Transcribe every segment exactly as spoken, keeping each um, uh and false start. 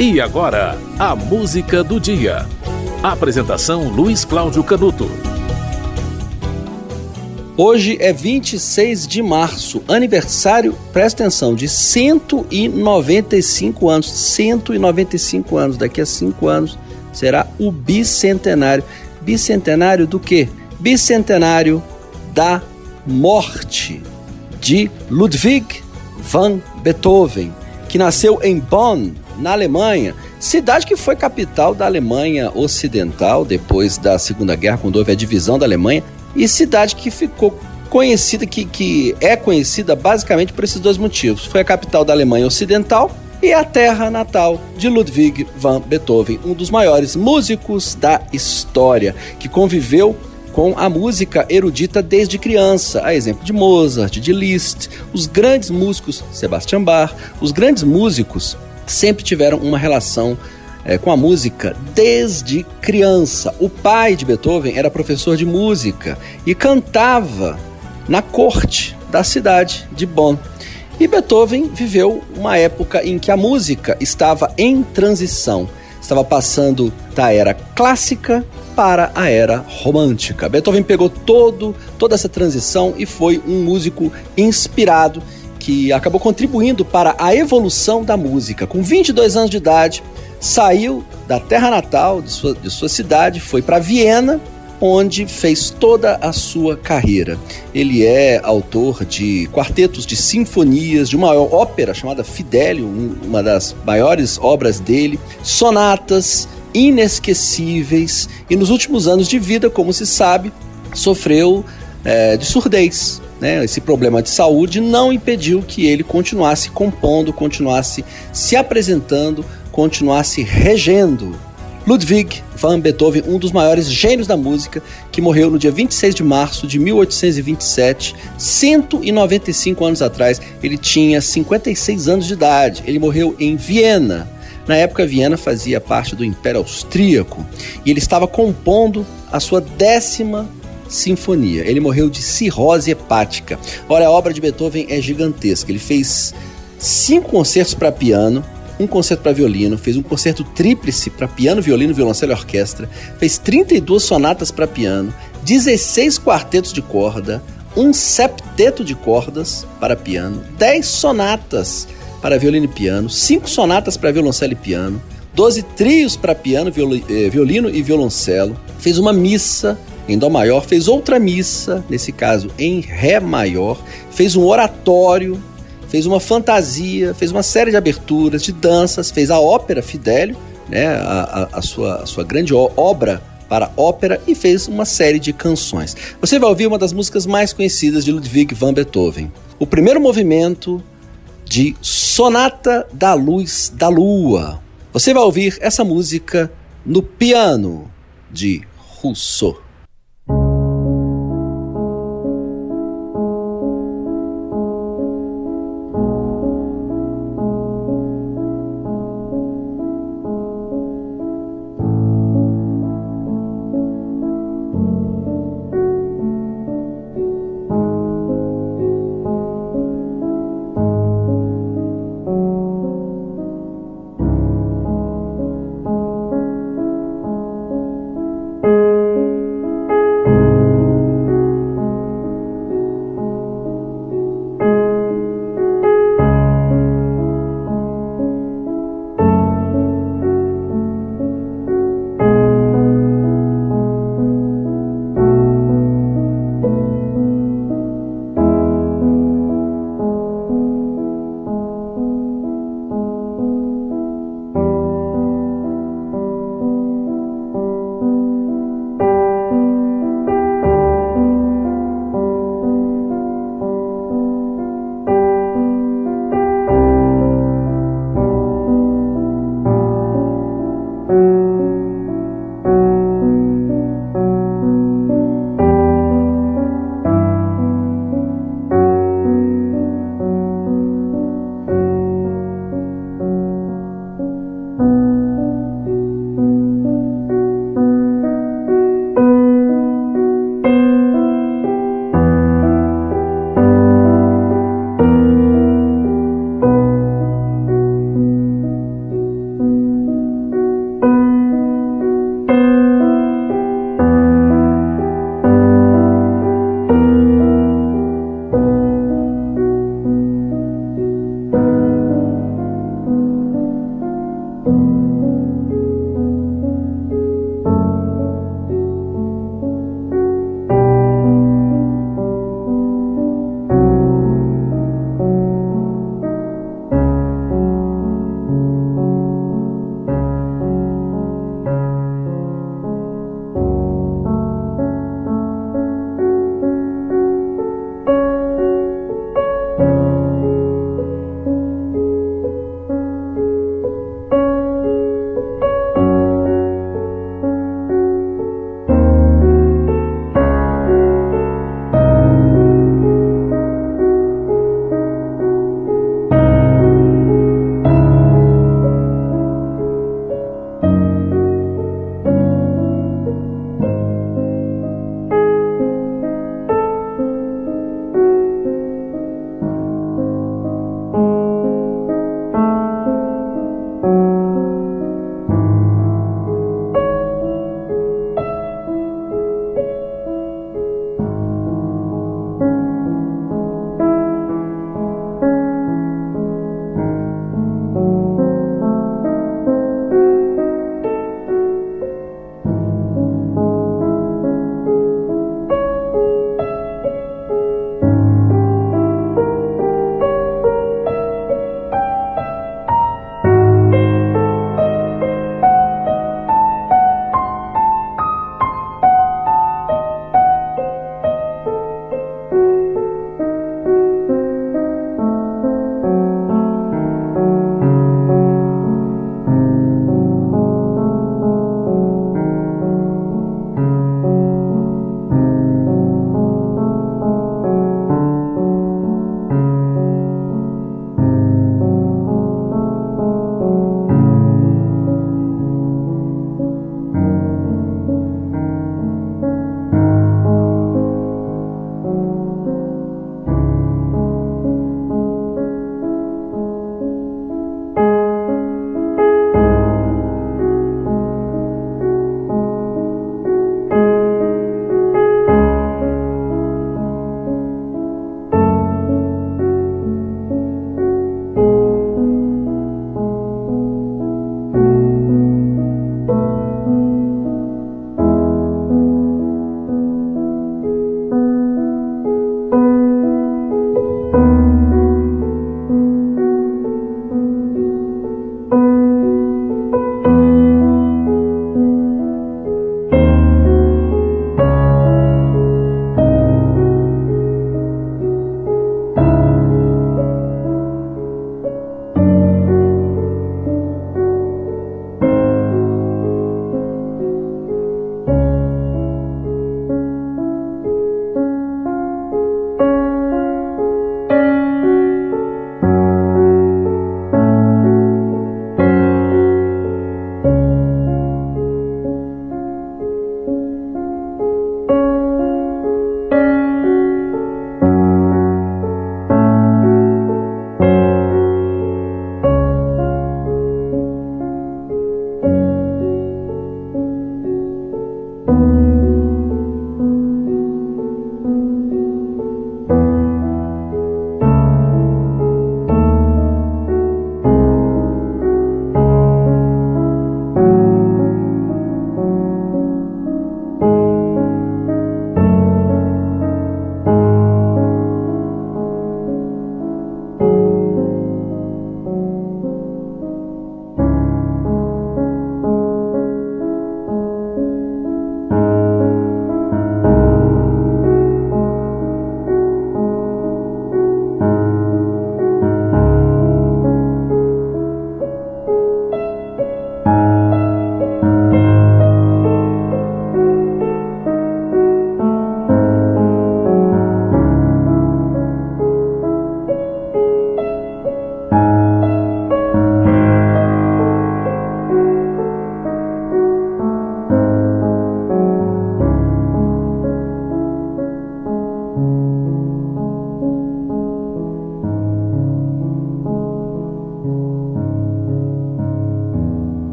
E agora, a música do dia. Apresentação Luiz Cláudio Canuto. Hoje é vinte e seis de março, aniversário, presta atenção, de cento e noventa e cinco anos. cento e noventa e cinco anos, daqui a cinco anos será o bicentenário. Bicentenário do quê? Bicentenário da morte de Ludwig van Beethoven, que nasceu em Bonn, na Alemanha, cidade que foi capital da Alemanha Ocidental depois da Segunda Guerra, quando houve a divisão da Alemanha, e cidade que ficou conhecida, que, que é conhecida basicamente por esses dois motivos. Foi a capital da Alemanha Ocidental e a terra natal de Ludwig van Beethoven, um dos maiores músicos da história, que conviveu com a música erudita desde criança, a exemplo de Mozart, de Liszt. Os grandes músicos, Sebastian Bach, os grandes músicos sempre tiveram uma relação é, com a música desde criança. O pai de Beethoven era professor de música e cantava na corte da cidade de Bonn. E Beethoven viveu uma época em que a música estava em transição, estava passando da era clássica para a era romântica. Beethoven pegou todo, toda essa transição e foi um músico inspirado que acabou contribuindo para a evolução da música. Com vinte e dois anos de idade, saiu da terra natal, de sua, de sua cidade, foi para Viena, onde fez toda a sua carreira. Ele é autor de quartetos de sinfonias, de uma ópera chamada Fidelio, uma das maiores obras dele, sonatas inesquecíveis, e nos últimos anos de vida, como se sabe, sofreu é, de surdez. Né? Esse problema de saúde não impediu que ele continuasse compondo, continuasse se apresentando, continuasse regendo. Ludwig van Beethoven, um dos maiores gênios da música, que morreu no dia vinte e seis de março de mil oitocentos e vinte e sete, cento e noventa e cinco anos atrás. Ele tinha cinquenta e seis anos de idade. Ele morreu em Viena. Na época, Viena fazia parte do Império Austríaco e ele estava compondo a sua décima sinfonia. Ele morreu de cirrose hepática. Ora, a obra de Beethoven é gigantesca. Ele fez cinco concertos para piano, um concerto para violino, fez um concerto tríplice para piano, violino, violoncelo e orquestra, fez trinta e duas sonatas para piano, dezesseis quartetos de corda, um septeto de cordas para piano, dez sonatas para violino e piano, cinco sonatas para violoncelo e piano, doze trios para piano, violino e violoncelo, fez uma missa em dó maior, fez outra missa, nesse caso em ré maior, fez um oratório, fez uma fantasia, fez uma série de aberturas, de danças, fez a ópera Fidelio, né, a, a, a, sua, a sua grande obra para ópera, e fez uma série de canções. Você vai ouvir uma das músicas mais conhecidas de Ludwig van Beethoven. O primeiro movimento de Sonata da Luz da Lua. Você vai ouvir essa música no piano de Rousseau.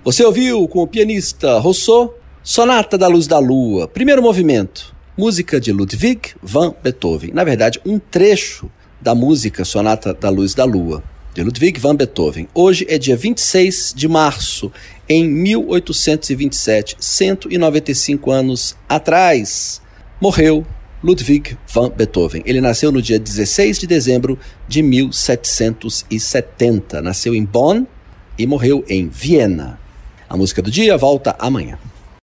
Você ouviu com o pianista Rousseau, Sonata da Luz da Lua, primeiro movimento, música de Ludwig van Beethoven. Na verdade, um trecho da música Sonata da Luz da Lua, de Ludwig van Beethoven. Hoje é dia vinte e seis de março, em mil oitocentos e vinte e sete, cento e noventa e cinco anos atrás, morreu Ludwig van Beethoven. Ele nasceu no dia dezesseis de dezembro de mil setecentos e setenta. Nasceu em Bonn e morreu em Viena. A música do dia volta amanhã.